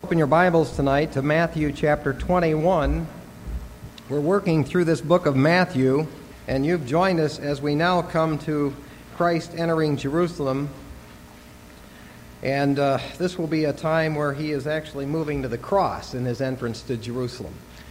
Open your Bibles tonight to Matthew chapter 21. We're working through this book of Matthew, and you've joined us as we now come to Christ entering Jerusalem. And this will be a time where he is actually moving to the cross in his entrance to Jerusalem.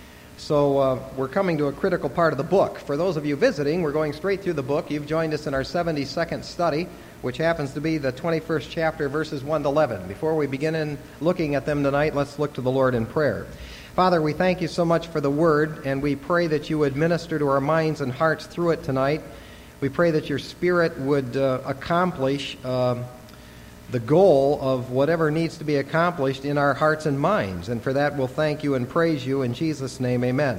So we're coming to a critical part of the book. For those of you visiting, we're going straight through the book. You've joined us in our 72nd study, which happens to be the 21st chapter, verses 1 to 11. Before we begin in looking at them tonight, let's look to the Lord in prayer. Father, we thank you so much for the Word, and we pray that you would minister to our minds and hearts through it tonight. We pray that your Spirit would accomplish the goal of whatever needs to be accomplished in our hearts and minds. And for that, we'll thank you and praise you. In Jesus' name, amen.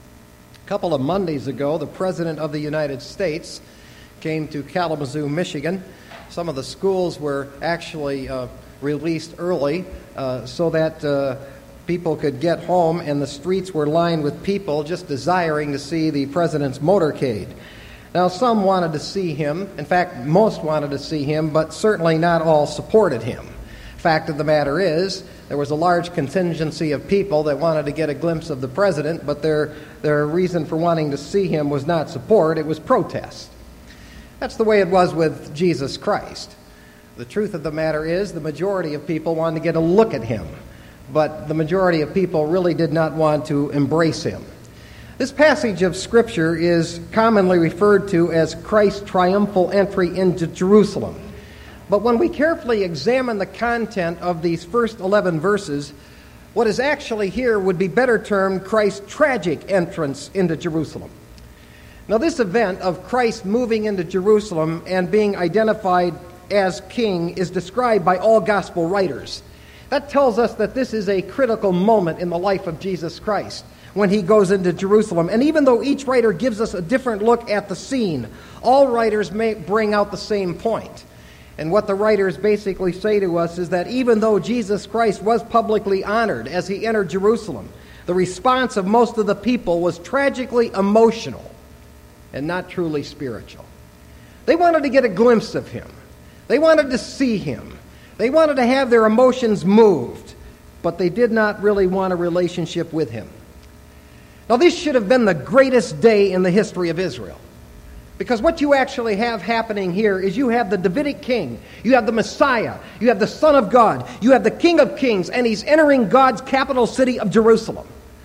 A couple of Mondays ago, the President of the United States came to Kalamazoo, Michigan. Some of the schools were actually released early so that people could get home, and the streets were lined with people just desiring to see the President's motorcade. Now, some wanted to see him. In fact, most wanted to see him, but certainly not all supported him. Fact of the matter is, there was a large contingency of people that wanted to get a glimpse of the President, but their reason for wanting to see him was not support, it was protest. That's the way it was with Jesus Christ. The truth of the matter is, the majority of people wanted to get a look at him, but the majority of people really did not want to embrace him. This passage of Scripture is commonly referred to as Christ's triumphal entry into Jerusalem. But when we carefully examine the content of these first 11 verses, what is actually here would be better termed Christ's tragic entrance into Jerusalem. Now, this event of Christ moving into Jerusalem and being identified as king is described by all gospel writers. That tells us that this is a critical moment in the life of Jesus Christ when he goes into Jerusalem. And even though each writer gives us a different look at the scene, all writers may bring out the same point. And what the writers basically say to us is that even though Jesus Christ was publicly honored as he entered Jerusalem, the response of most of the people was tragically emotional and not truly spiritual. They wanted to get a glimpse of him. They wanted to see him. They wanted to have their emotions moved, but they did not really want a relationship with him. Now, this should have been the greatest day in the history of Israel, because what you actually have happening here is you have the Davidic king, you have the Messiah, you have the Son of God, you have the King of Kings, and he's entering God's capital city of Jerusalem.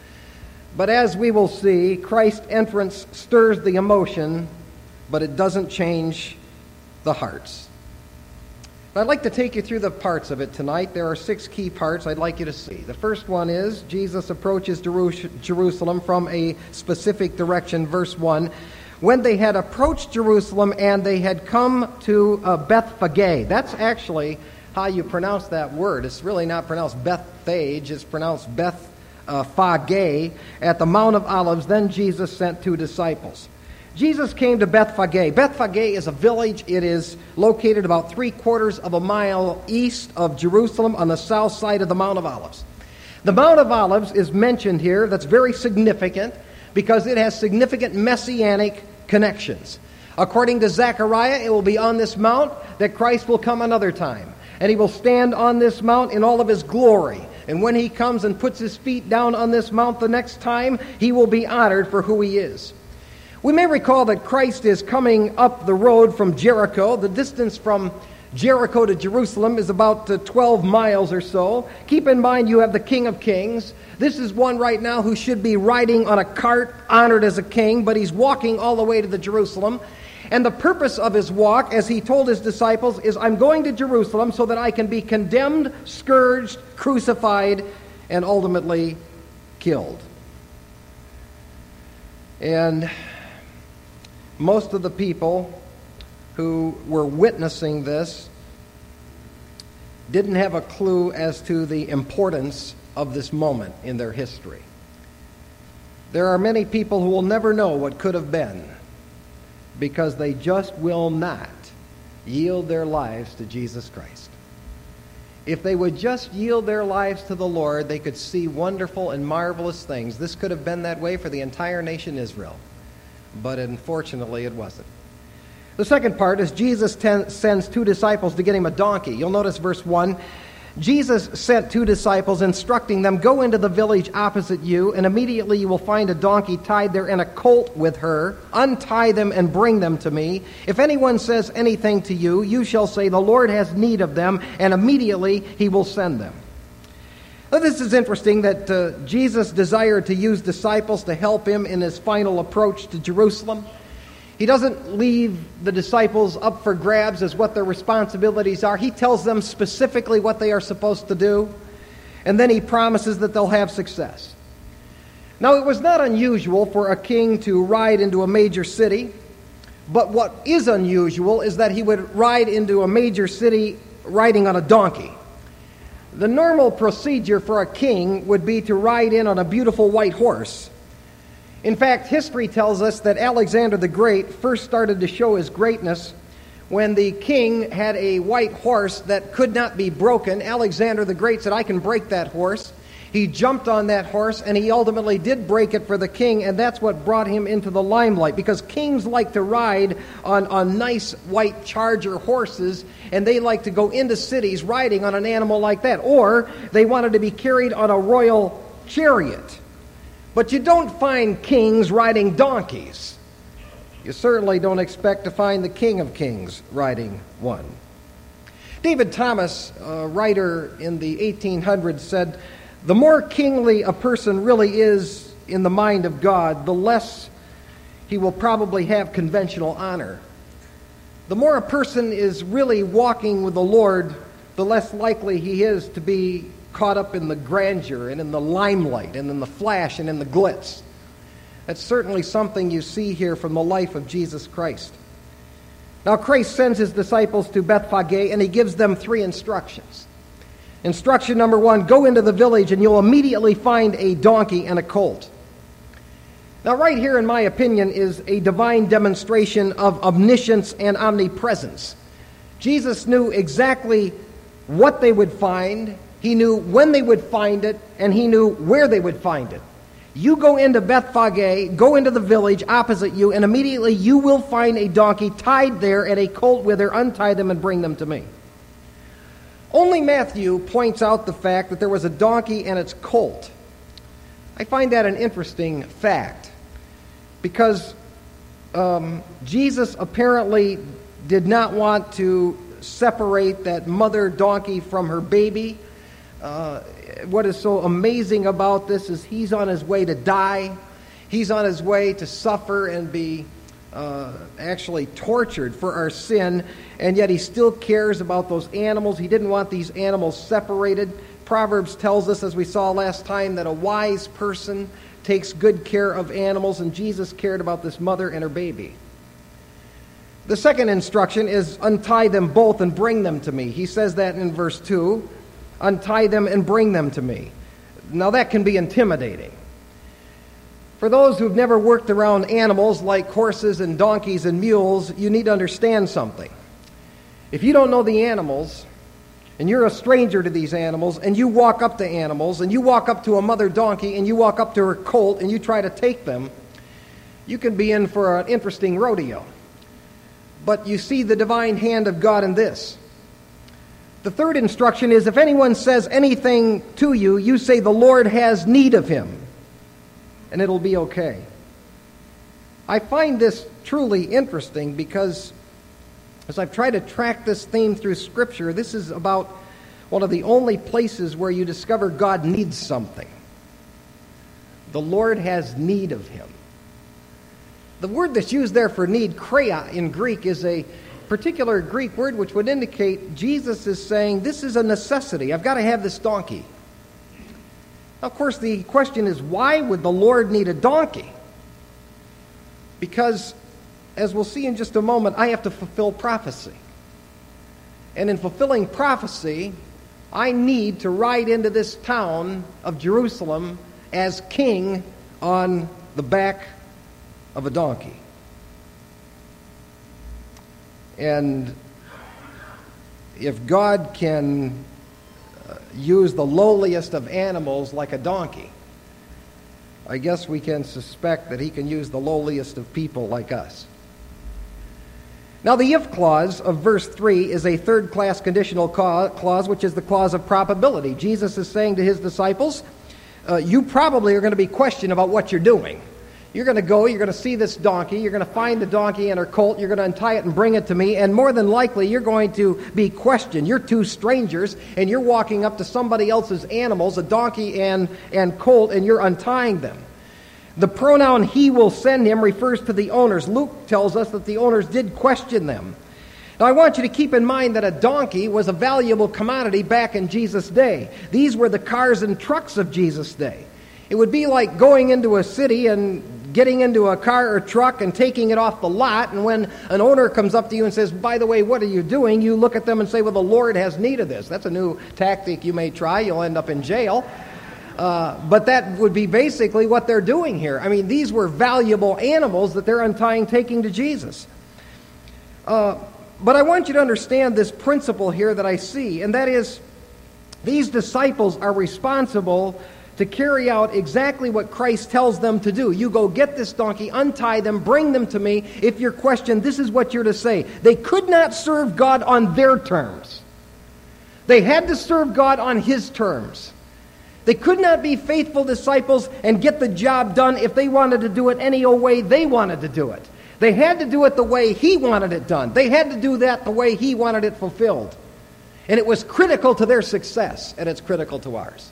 But as we will see, Christ's entrance stirs the emotion, but it doesn't change the hearts. I'd like to take you through the parts of it tonight. There are 6 key parts I'd like you to see. The first one is Jesus approaches Jerusalem from a specific direction. Verse 1, when they had approached Jerusalem and they had come to Bethphage. That's actually how you pronounce that word. It's really not pronounced Bethphage. It's pronounced Bethphage. At the Mount of Olives, then Jesus sent 2 disciples. Jesus came to Bethphage. Bethphage is a village. It is located about 3/4 of a mile east of Jerusalem on the south side of the Mount of Olives. The Mount of Olives is mentioned here. That's very significant because it has significant messianic connections. According to Zechariah, it will be on this mount that Christ will come another time. And he will stand on this mount in all of his glory. And when he comes and puts his feet down on this mount the next time, he will be honored for who he is. We may recall that Christ is coming up the road from Jericho. The distance from Jericho to Jerusalem is about 12 miles or so. Keep in mind you have the King of Kings. This is one right now who should be riding on a cart, honored as a king, but he's walking all the way to the Jerusalem. And the purpose of his walk, as he told his disciples, is I'm going to Jerusalem so that I can be condemned, scourged, crucified, and ultimately killed. And most of the people who were witnessing this didn't have a clue as to the importance of this moment in their history. There are many people who will never know what could have been because they just will not yield their lives to Jesus Christ. If they would just yield their lives to the Lord, they could see wonderful and marvelous things. This could have been that way for the entire nation Israel. But unfortunately, it wasn't. The second part is Jesus sends 2 disciples to get him a donkey. You'll notice verse 1, Jesus sent 2 disciples, instructing them, "Go into the village opposite you, and immediately you will find a donkey tied there and a colt with her. Untie them and bring them to me. If anyone says anything to you, you shall say, 'The Lord has need of them,' and immediately he will send them." Now, this is interesting that Jesus desired to use disciples to help him in his final approach to Jerusalem. He doesn't leave the disciples up for grabs as what their responsibilities are. He tells them specifically what they are supposed to do, and then he promises that they'll have success. Now, it was not unusual for a king to ride into a major city, but what is unusual is that he would ride into a major city riding on a donkey. The normal procedure for a king would be to ride in on a beautiful white horse. In fact, history tells us that Alexander the Great first started to show his greatness when the king had a white horse that could not be broken. Alexander the Great said, "I can break that horse." He jumped on that horse, and he ultimately did break it for the king, and that's what brought him into the limelight, because kings like to ride on nice white charger horses, and they like to go into cities riding on an animal like that, or they wanted to be carried on a royal chariot. But you don't find kings riding donkeys. You certainly don't expect to find the King of Kings riding one. David Thomas, a writer in the 1800s, said, "The more kingly a person really is in the mind of God, the less he will probably have conventional honor. The more a person is really walking with the Lord, the less likely he is to be caught up in the grandeur and in the limelight and in the flash and in the glitz." That's certainly something you see here from the life of Jesus Christ. Now, Christ sends his disciples to Bethphage, and he gives them 3 instructions. Instruction number 1, go into the village and you'll immediately find a donkey and a colt. Now, right here, in my opinion, is a divine demonstration of omniscience and omnipresence. Jesus knew exactly what they would find. He knew when they would find it, and he knew where they would find it. You go into Bethphage, go into the village opposite you, and immediately you will find a donkey tied there and a colt with her. Untie them and bring them to me. Only Matthew points out the fact that there was a donkey and its colt. I find that an interesting fact, because Jesus apparently did not want to separate that mother donkey from her baby. What is so amazing about this is he's on his way to die. He's on his way to suffer and be actually tortured for our sin, and yet he still cares about those animals. He didn't want these animals separated. Proverbs tells us, as we saw last time, that a wise person takes good care of animals, and Jesus cared about this mother and her baby. The second instruction is untie them both and bring them to me. He says that in verse 2. Untie them and bring them to me. Now that can be intimidating. For those who've never worked around animals like horses and donkeys and mules, you need to understand something. If you don't know the animals, and you're a stranger to these animals, and you walk up to animals, and you walk up to a mother donkey, and you walk up to her colt, and you try to take them, you can be in for an interesting rodeo. But you see the divine hand of God in this. The third instruction is, if anyone says anything to you, you say, "The Lord has need of him," and it'll be okay. I find this truly interesting because as I've tried to track this theme through Scripture, this is about one of the only places where you discover God needs something. The Lord has need of him. The word that's used there for need, kreia in Greek, is a particular Greek word which would indicate Jesus is saying, this is a necessity. I've got to have this donkey. Now, of course, the question is, why would the Lord need a donkey? Because, as we'll see in just a moment, I have to fulfill prophecy. And in fulfilling prophecy, I need to ride into this town of Jerusalem as king on the back of a donkey. And if God can use the lowliest of animals like a donkey, I guess we can suspect that he can use the lowliest of people like us. Now, the if clause of verse 3 is a third-class conditional clause, which is the clause of probability. Jesus is saying to his disciples, you probably are going to be questioned about what you're doing. You're going to go, you're going to see this donkey, you're going to find the donkey and her colt, you're going to untie it and bring it to me, and more than likely you're going to be questioned. You're two strangers, and you're walking up to somebody else's animals, a donkey and colt, and you're untying them. The pronoun he will send him refers to the owners. Luke tells us that the owners did question them. Now, I want you to keep in mind that a donkey was a valuable commodity back in Jesus' day. These were the cars and trucks of Jesus' day. It would be like going into a city and getting into a car or truck and taking it off the lot, and when an owner comes up to you and says, by the way, what are you doing? You look at them and say, well, the Lord has need of this. That's a new tactic you may try. You'll end up in jail. But that would be basically what they're doing here. I mean, these were valuable animals that they're untying, taking to Jesus. But I want you to understand this principle here that I see, and that is these disciples are responsible to carry out exactly what Christ tells them to do. You go get this donkey, untie them, bring them to me. If you're questioned, this is what you're to say. They could not serve God on their terms. They had to serve God on His terms. They could not be faithful disciples and get the job done if they wanted to do it any old way they wanted to do it. They had to do it the way He wanted it done. They had to do that the way He wanted it fulfilled. And it was critical to their success, and it's critical to ours.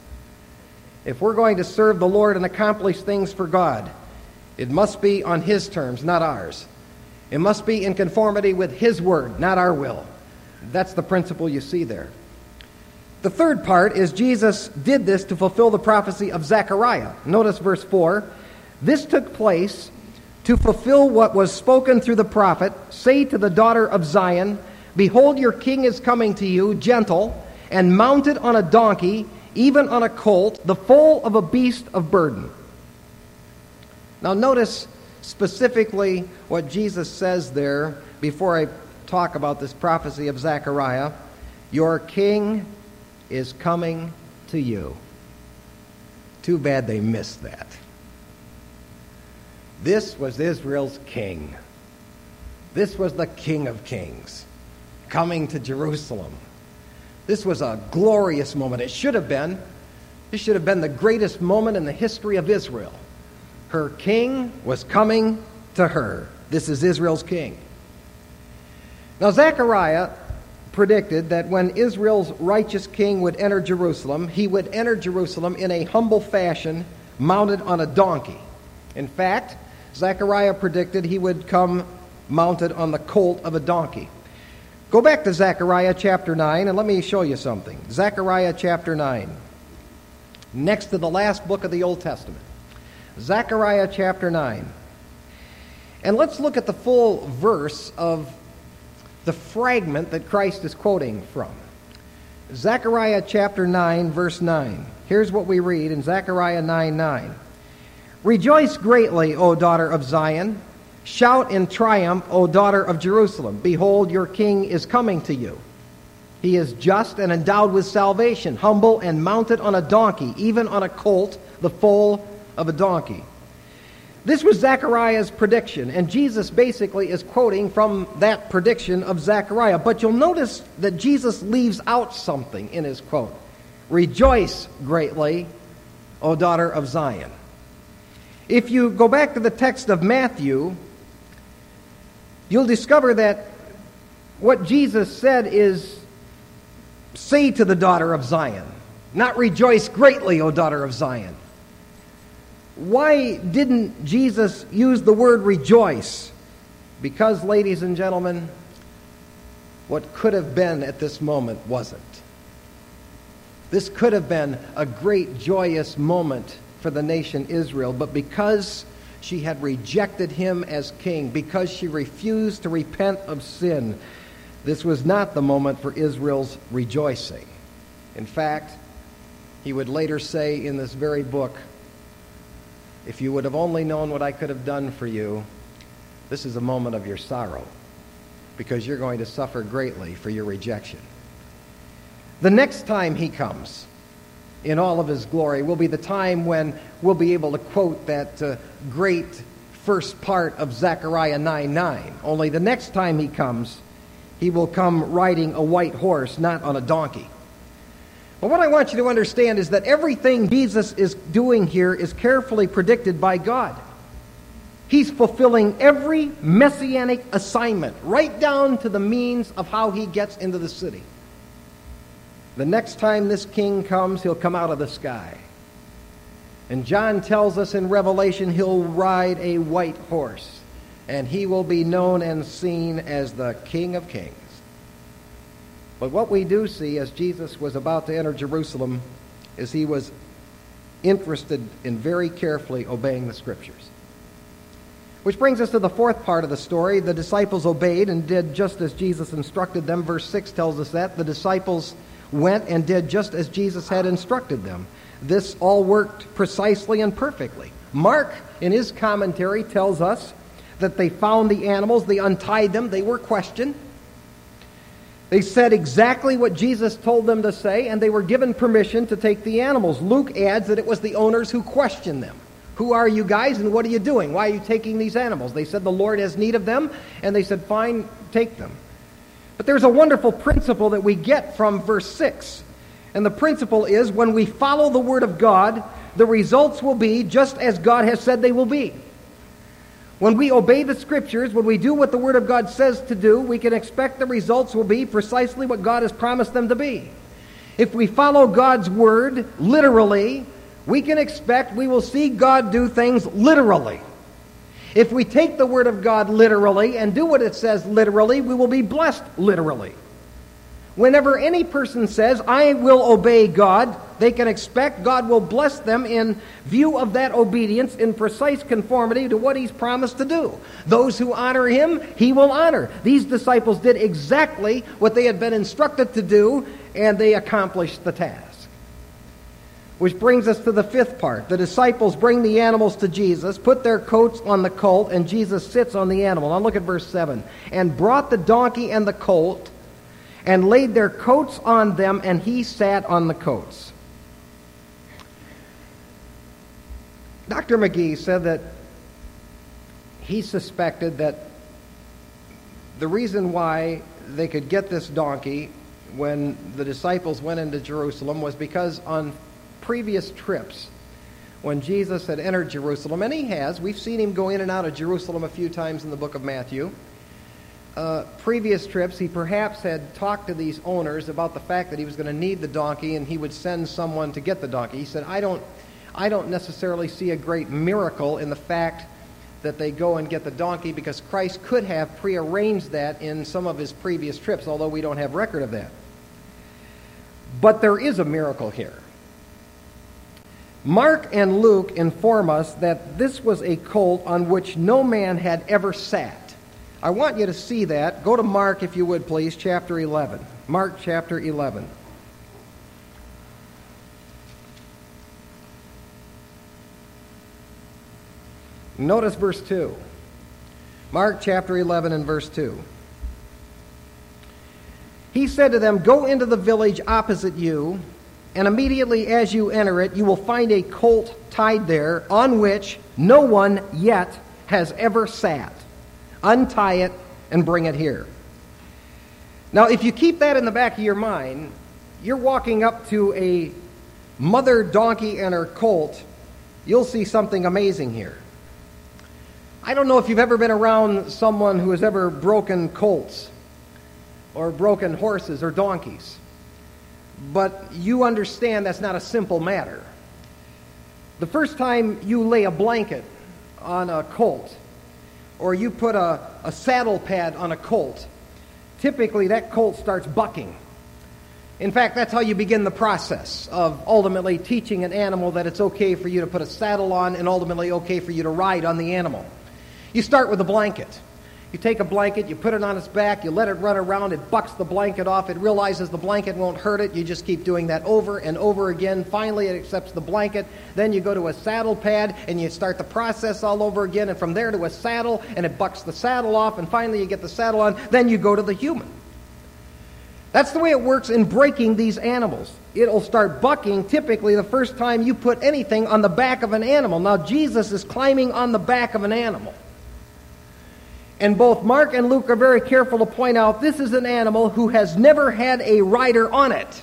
If we're going to serve the Lord and accomplish things for God, it must be on His terms, not ours. It must be in conformity with His word, not our will. That's the principle you see there. The third part is Jesus did this to fulfill the prophecy of Zechariah. Notice verse 4. This took place to fulfill what was spoken through the prophet. Say to the daughter of Zion, behold, your king is coming to you, gentle, and mounted on a donkey, even on a colt, the foal of a beast of burden. Now notice specifically what Jesus says there before I talk about this prophecy of Zechariah. Your king is coming to you. Too bad they missed that. This was Israel's king. This was the King of Kings coming to Jerusalem. This was a glorious moment. It should have been. This should have been the greatest moment in the history of Israel. Her king was coming to her. This is Israel's king. Now, Zechariah predicted that when Israel's righteous king would enter Jerusalem, he would enter Jerusalem in a humble fashion, mounted on a donkey. In fact, Zechariah predicted he would come mounted on the colt of a donkey. Go back to Zechariah chapter 9, and let me show you something. Zechariah chapter 9, next to the last book of the Old Testament. Zechariah chapter 9. And let's look at the full verse of the fragment that Christ is quoting from. Zechariah chapter 9, verse 9. Here's what we read in Zechariah 9:9. Rejoice greatly, O daughter of Zion. Shout in triumph, O daughter of Jerusalem. Behold, your king is coming to you. He is just and endowed with salvation, humble and mounted on a donkey, even on a colt, the foal of a donkey. This was Zechariah's prediction, and Jesus basically is quoting from that prediction of Zechariah. But you'll notice that Jesus leaves out something in his quote. Rejoice greatly, O daughter of Zion. If you go back to the text of Matthew, you'll discover that what Jesus said is, say to the daughter of Zion, not rejoice greatly, O daughter of Zion. Why didn't Jesus use the word rejoice? Because, ladies and gentlemen, what could have been at this moment wasn't. This could have been a great, joyous moment for the nation Israel, but because she had rejected him as king, because she refused to repent of sin, this was not the moment for Israel's rejoicing. In fact, he would later say in this very book, if you would have only known what I could have done for you, this is a moment of your sorrow, because you're going to suffer greatly for your rejection. The next time he comes in all of his glory will be the time when we'll be able to quote that great first part of Zechariah 9:9. Only the next time he comes, he will come riding a white horse, not on a donkey. But what I want you to understand is that everything Jesus is doing here is carefully predicted by God. He's fulfilling every messianic assignment, right down to the means of how he gets into the city. The next time this king comes, he'll come out of the sky. And John tells us in Revelation he'll ride a white horse, and he will be known and seen as the King of Kings. But what we do see as Jesus was about to enter Jerusalem is he was interested in very carefully obeying the Scriptures. Which brings us to the fourth part of the story. The disciples obeyed and did just as Jesus instructed them. Verse 6 tells us that. The disciples went and did just as Jesus had instructed them. This all worked precisely and perfectly. Mark, in his commentary, tells us that they found the animals, they untied them, they were questioned. They said exactly what Jesus told them to say, and they were given permission to take the animals. Luke adds that it was the owners who questioned them. Who are you guys and what are you doing? Why are you taking these animals? They said the Lord has need of them, and they said, fine, take them. But there's a wonderful principle that we get from verse 6. And the principle is when we follow the Word of God, the results will be just as God has said they will be. When we obey the Scriptures, when we do what the Word of God says to do, we can expect the results will be precisely what God has promised them to be. If we follow God's Word literally, we can expect we will see God do things literally. If we take the Word of God literally and do what it says literally, we will be blessed literally. Whenever any person says, I will obey God, they can expect God will bless them in view of that obedience in precise conformity to what He's promised to do. Those who honor Him, He will honor. These disciples did exactly what they had been instructed to do, and they accomplished the task. Which brings us to the fifth part. The disciples bring the animals to Jesus, put their coats on the colt, and Jesus sits on the animal. Now look at verse 7. And brought the donkey and the colt, and laid their coats on them, and he sat on the coats. Dr. McGee said that he suspected that the reason why they could get this donkey when the disciples went into Jerusalem was because on previous trips, when Jesus had entered Jerusalem, and he has, we've seen him go in and out of Jerusalem a few times in the book of Matthew. Previous trips, he perhaps had talked to these owners about the fact that he was going to need the donkey and he would send someone to get the donkey. He said, I don't necessarily see a great miracle in the fact that they go and get the donkey, because Christ could have prearranged that in some of his previous trips, although we don't have record of that. But there is a miracle here. Mark and Luke inform us that this was a colt on which no man had ever sat. I want you to see that. Go to Mark, if you would, please, chapter 11. Mark chapter 11. Notice verse 2. Mark chapter 11 and verse 2. He said to them, go into the village opposite you, and immediately as you enter it, you will find a colt tied there, on which no one yet has ever sat. Untie it and bring it here. Now, if you keep that in the back of your mind, you're walking up to a mother donkey and her colt, you'll see something amazing here. I don't know if you've ever been around someone who has ever broken colts or broken horses or donkeys, but you understand that's not a simple matter. The first time you lay a blanket on a colt, or you put a saddle pad on a colt, typically that colt starts bucking. In fact, that's how you begin the process of ultimately teaching an animal that it's okay for you to put a saddle on and ultimately okay for you to ride on the animal. You start with a blanket. You take a blanket, you put it on its back, you let it run around, it bucks the blanket off, it realizes the blanket won't hurt it, you just keep doing that over and over again. Finally, it accepts the blanket. Then you go to a saddle pad, and you start the process all over again, and from there to a saddle, and it bucks the saddle off, and finally you get the saddle on. Then you go to the human. That's the way it works in breaking these animals. It'll start bucking typically the first time you put anything on the back of an animal. Now, Jesus is climbing on the back of an animal. And both Mark and Luke are very careful to point out this is an animal who has never had a rider on it.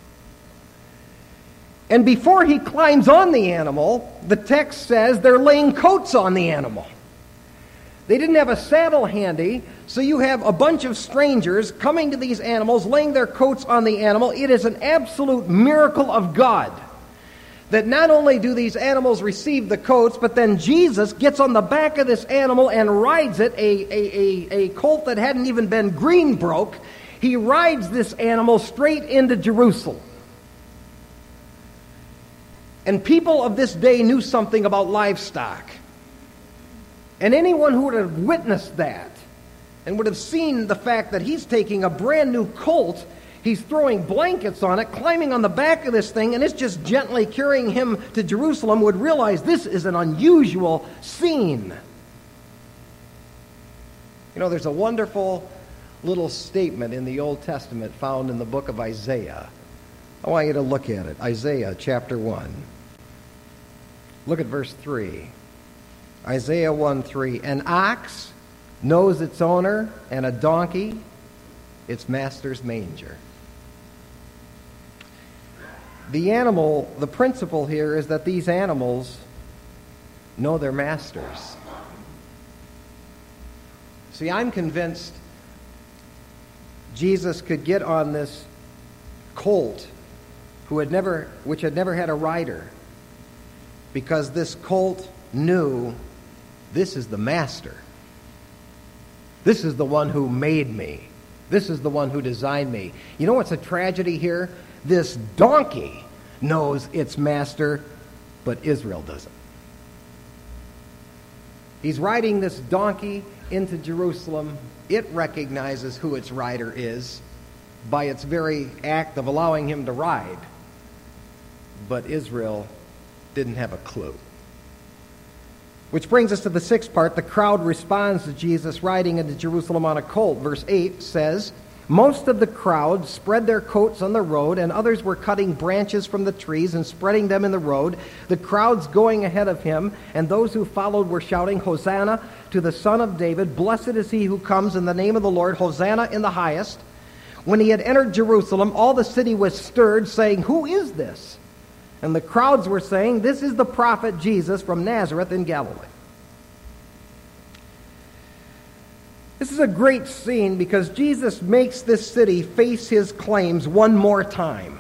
And before he climbs on the animal, the text says they're laying coats on the animal. They didn't have a saddle handy, so you have a bunch of strangers coming to these animals, laying their coats on the animal. It is an absolute miracle of God that not only do these animals receive the coats, but then Jesus gets on the back of this animal and rides it, a colt that hadn't even been green broke. He rides this animal straight into Jerusalem. And people of this day knew something about livestock. And anyone who would have witnessed that and would have seen the fact that he's taking a brand new colt, he's throwing blankets on it, climbing on the back of this thing, and it's just gently carrying him to Jerusalem, would realize this is an unusual scene. You know, there's a wonderful little statement in the Old Testament found in the book of Isaiah. I want you to look at it. Isaiah chapter 1. Look at verse 3. Isaiah 1:3. An ox knows its owner, and a donkey its master's manger. The principle here is that these animals know their masters. See, I'm convinced Jesus could get on this colt which had never had a rider, because this colt knew this is the master. This is the one who made me. This is the one who designed me. You know what's a tragedy here? This donkey knows its master, but Israel doesn't. He's riding this donkey into Jerusalem. It recognizes who its rider is by its very act of allowing him to ride. But Israel didn't have a clue. Which brings us to the sixth part. The crowd responds to Jesus riding into Jerusalem on a colt. Verse 8 says, most of the crowd spread their coats on the road, and others were cutting branches from the trees and spreading them in the road. The crowds going ahead of him, and those who followed were shouting, Hosanna to the Son of David. Blessed is he who comes in the name of the Lord. Hosanna in the highest. When he had entered Jerusalem, all the city was stirred, saying, who is this? And the crowds were saying, this is the prophet Jesus from Nazareth in Galilee. This is a great scene because Jesus makes this city face his claims one more time.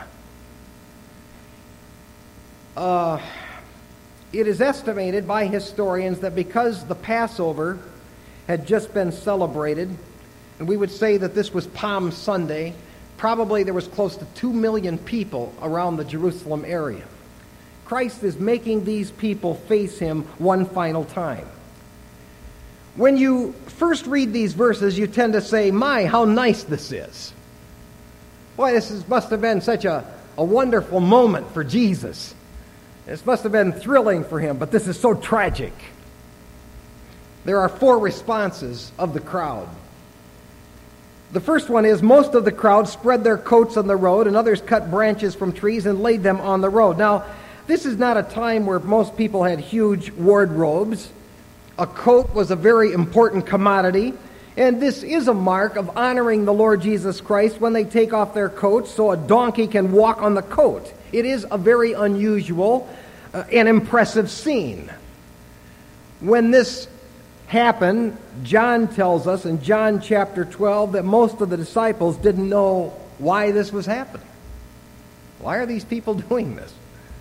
It is estimated by historians that because the Passover had just been celebrated, and we would say that this was Palm Sunday, probably there was close to 2 million people around the Jerusalem area. Christ is making these people face him one final time. When you first read these verses, you tend to say, my, how nice this is. Boy, must have been such a wonderful moment for Jesus. This must have been thrilling for him, but this is so tragic. There are 4 responses of the crowd. The first one is, most of the crowd spread their coats on the road, and others cut branches from trees and laid them on the road. Now, this is not a time where most people had huge wardrobes. A coat was a very important commodity, and this is a mark of honoring the Lord Jesus Christ when they take off their coats so a donkey can walk on the coat. It is a very unusual and impressive scene. When this happened, John tells us in John chapter 12 that most of the disciples didn't know why this was happening. Why are these people doing this?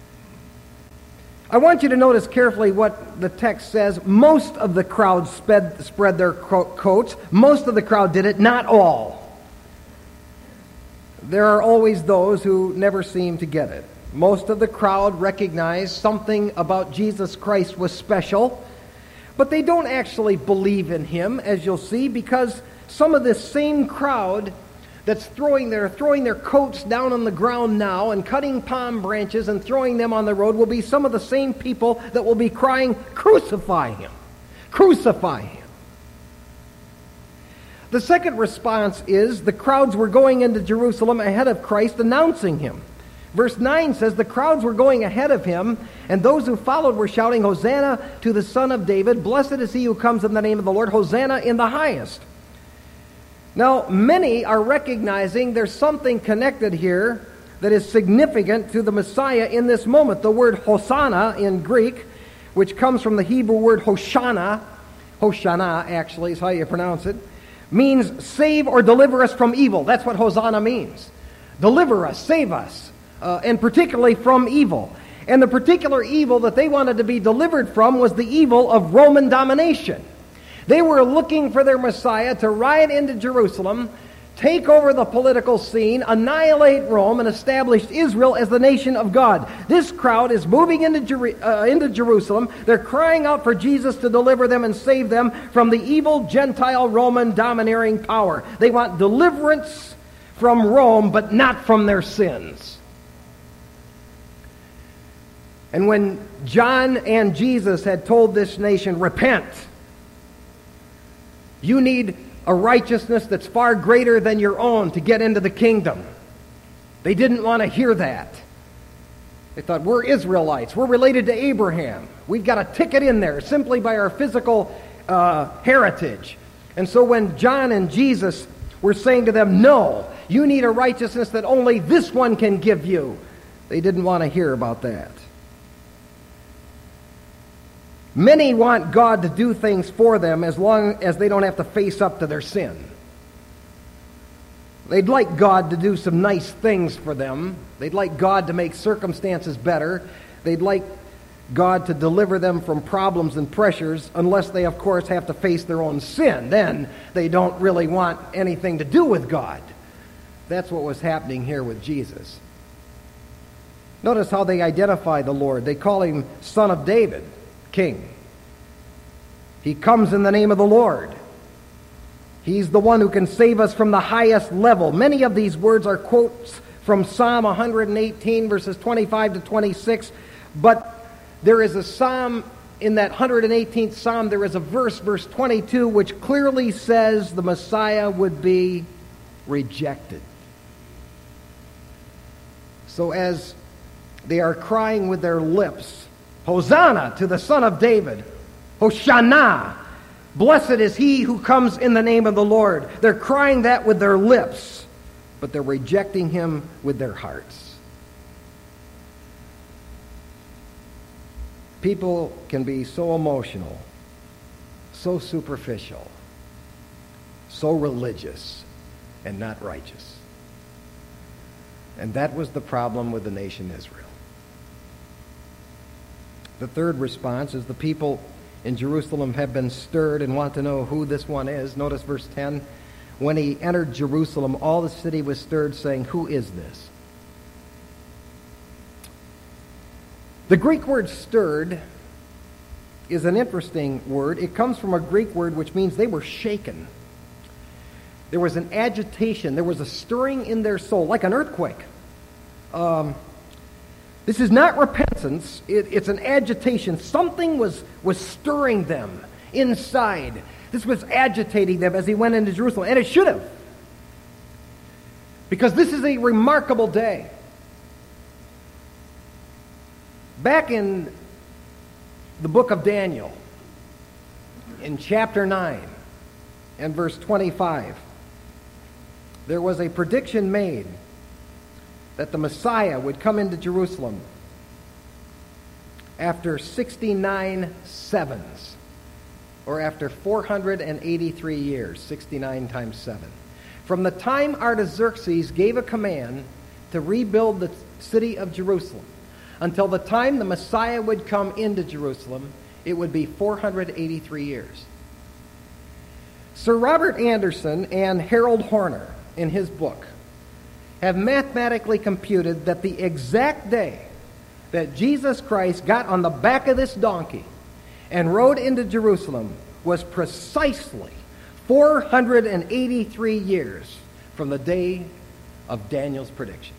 I want you to notice carefully what the text says. Most of the crowd spread their coats. Most of the crowd did it, not all. There are always those who never seem to get it. Most of the crowd recognized something about Jesus Christ was special, but they don't actually believe in him, as you'll see, because some of this same crowd that's throwing their coats down on the ground now and cutting palm branches and throwing them on the road will be some of the same people that will be crying, crucify him, crucify him. The second response is the crowds were going into Jerusalem ahead of Christ, announcing him. Verse 9 says, the crowds were going ahead of him, and those who followed were shouting, Hosanna to the Son of David. Blessed is he who comes in the name of the Lord. Hosanna in the highest. Now, many are recognizing there's something connected here that is significant to the Messiah in this moment. The word Hosanna in Greek, which comes from the Hebrew word Hoshana actually is how you pronounce it, means save or deliver us from evil. That's what Hosanna means. Deliver us, save us. And particularly from evil. And the particular evil that they wanted to be delivered from was the evil of Roman domination. They were looking for their Messiah to ride into Jerusalem, take over the political scene, annihilate Rome, and establish Israel as the nation of God. This crowd is moving into Jerusalem. They're crying out for Jesus to deliver them and save them from the evil Gentile Roman domineering power. They want deliverance from Rome, but not from their sins. And when John and Jesus had told this nation, repent, you need a righteousness that's far greater than your own to get into the kingdom. They didn't want to hear that. They thought, we're Israelites. We're related to Abraham. We've got a ticket in there simply by our physical heritage. And so when John and Jesus were saying to them, no, you need a righteousness that only this one can give you, they didn't want to hear about that. Many want God to do things for them as long as they don't have to face up to their sin. They'd like God to do some nice things for them. They'd like God to make circumstances better. They'd like God to deliver them from problems and pressures, unless they, of course, have to face their own sin. Then they don't really want anything to do with God. That's what was happening here with Jesus. Notice how they identify the Lord. They call him Son of David, King. He comes in the name of the Lord. He's the one who can save us from the highest level. Many of these words are quotes from Psalm 118, verses 25 to 26. But there is a psalm, in that 118th psalm, there is a verse 22, which clearly says the Messiah would be rejected. So as they are crying with their lips, Hosanna to the Son of David. Hoshana. Blessed is he who comes in the name of the Lord. They're crying that with their lips, but they're rejecting him with their hearts. People can be so emotional, so superficial, so religious, and not righteous. And that was the problem with the nation Israel. The third response is the people in Jerusalem have been stirred and want to know who this one is. Notice verse 10. When he entered Jerusalem, all the city was stirred, saying, who is this? The Greek word stirred is an interesting word. It comes from a Greek word which means they were shaken. There was an agitation. There was a stirring in their soul, like an earthquake. This is not repentance. It's an agitation. Something was stirring them inside. This was agitating them as he went into Jerusalem. And it should have. Because this is a remarkable day. Back in the book of Daniel, in chapter 9 and verse 25, there was a prediction made that the Messiah would come into Jerusalem after 69 sevens, or after 483 years, 69 times 7. From the time Artaxerxes gave a command to rebuild the city of Jerusalem until the time the Messiah would come into Jerusalem, it would be 483 years. Sir Robert Anderson and Harold Horner, in his book, have mathematically computed that the exact day that Jesus Christ got on the back of this donkey and rode into Jerusalem was precisely 483 years from the day of Daniel's prediction.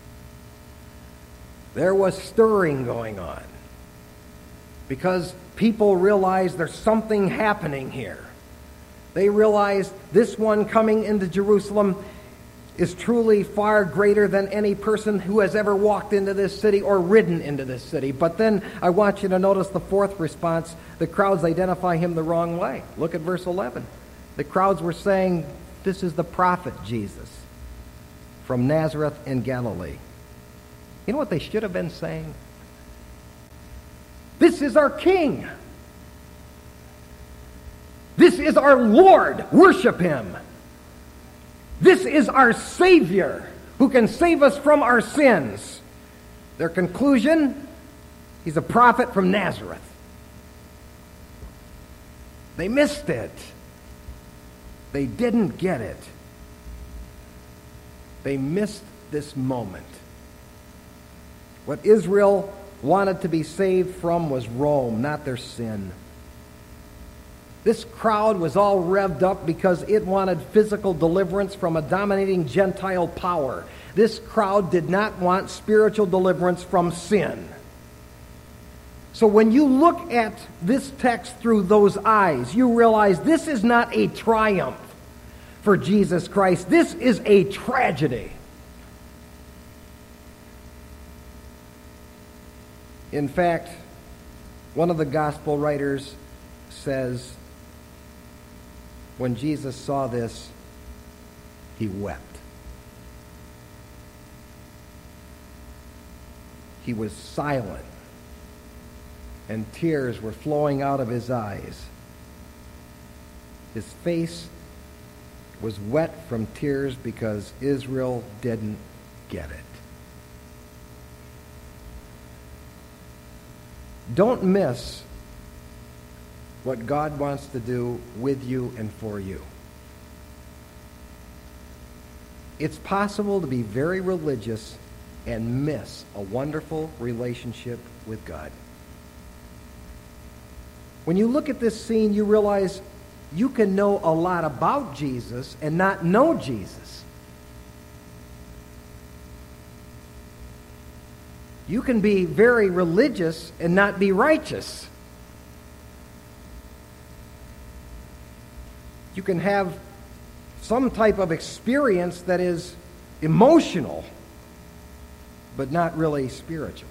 There was stirring going on because people realized there's something happening here. They realized this one coming into Jerusalem is truly far greater than any person who has ever walked into this city or ridden into this city. But then I want you to notice the fourth response. The crowds identify him the wrong way. Look at verse 11. The crowds were saying, "This is the prophet Jesus from Nazareth in Galilee." You know what they should have been saying? "This is our king. This is our Lord. Worship him. This is our Savior who can save us from our sins." Their conclusion, he's a prophet from Nazareth. They missed it. They didn't get it. They missed this moment. What Israel wanted to be saved from was Rome, not their sin. This crowd was all revved up because it wanted physical deliverance from a dominating Gentile power. This crowd did not want spiritual deliverance from sin. So when you look at this text through those eyes, you realize this is not a triumph for Jesus Christ. This is a tragedy. In fact, one of the gospel writers says, when Jesus saw this, he wept. He was silent, and tears were flowing out of his eyes. His face was wet from tears because Israel didn't get it. Don't miss what God wants to do with you and for you. It's possible to be very religious and miss a wonderful relationship with God. When you look at this scene, you realize you can know a lot about Jesus and not know Jesus. You can be very religious and not be righteous. You can have some type of experience that is emotional, but not really spiritual.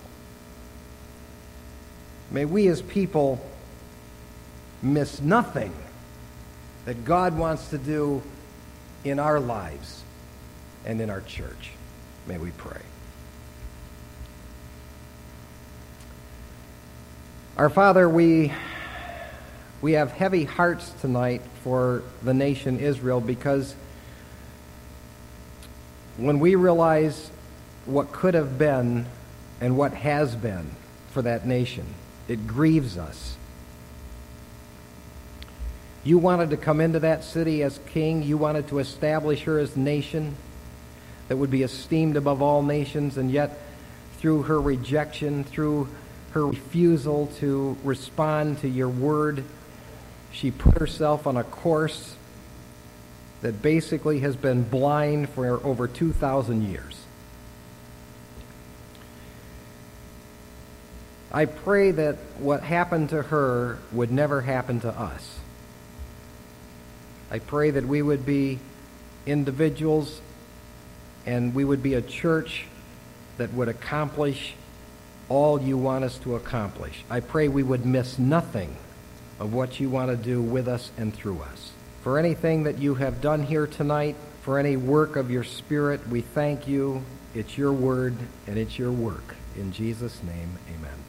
May we as people miss nothing that God wants to do in our lives and in our church. May we pray. Our Father, we have heavy hearts tonight for the nation Israel, because when we realize what could have been and what has been for that nation, it grieves us. You wanted to come into that city as king. You wanted to establish her as nation that would be esteemed above all nations, and yet through her rejection, through her refusal to respond to your word, she put herself on a course that basically has been blind for over 2,000 years. I pray that what happened to her would never happen to us. I pray that we would be individuals and we would be a church that would accomplish all you want us to accomplish. I pray we would miss nothing of what you want to do with us and through us. For anything that you have done here tonight, for any work of your Spirit, we thank you. It's your word and it's your work. In Jesus' name, amen.